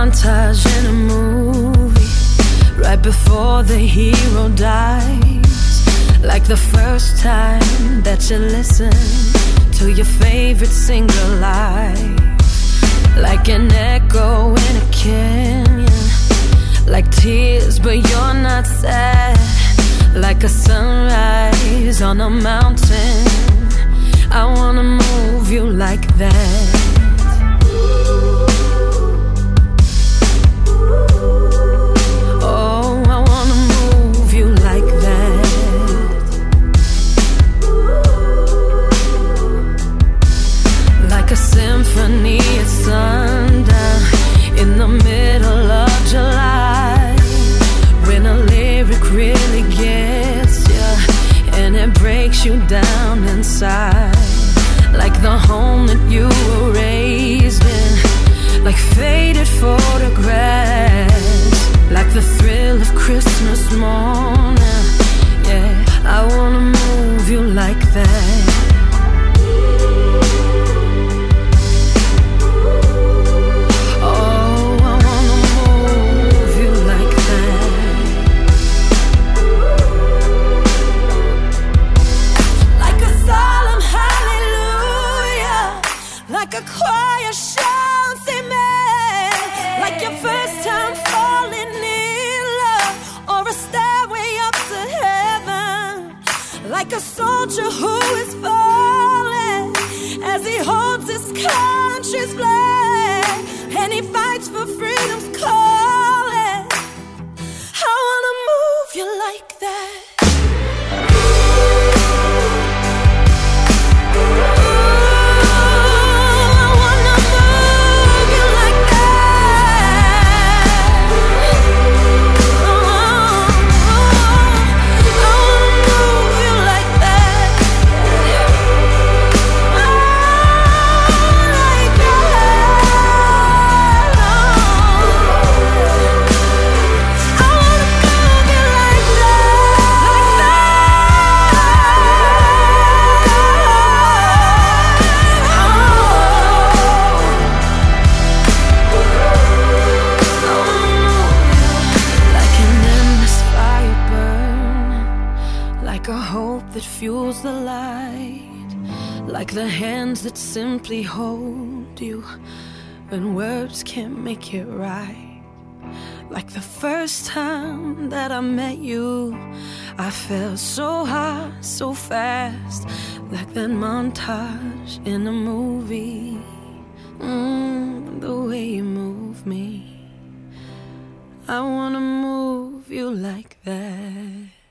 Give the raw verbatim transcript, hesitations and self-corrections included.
montage in a movie, right before the hero dies. Like the first time that you listen to your favorite singer live. Like an echo in a canyon, like tears but you're not sad. Like a sunrise on a mountain, I wanna move you like that. Oh, I wanna move you like that. Like a symphony at sundown in the middle of July, when a lyric really gets you and it breaks you down inside. Like the home that you were raised in, like faded photographs. Like the thrill of Christmas morning, yeah, I wanna move you like that. Like a choir shouts amen. Like your first time falling in love, or a stairway up to heaven. Like a soldier who is falling as he holds his country's flag, and he fights for freedom's calling. I wanna move you like that. Like a hope that fuels the light. Like the hands that simply hold you when words can't make it right. Like the first time that I met you, I felt so high, so fast. Like that montage in a movie, mm, the way you move me, I wanna move you like that.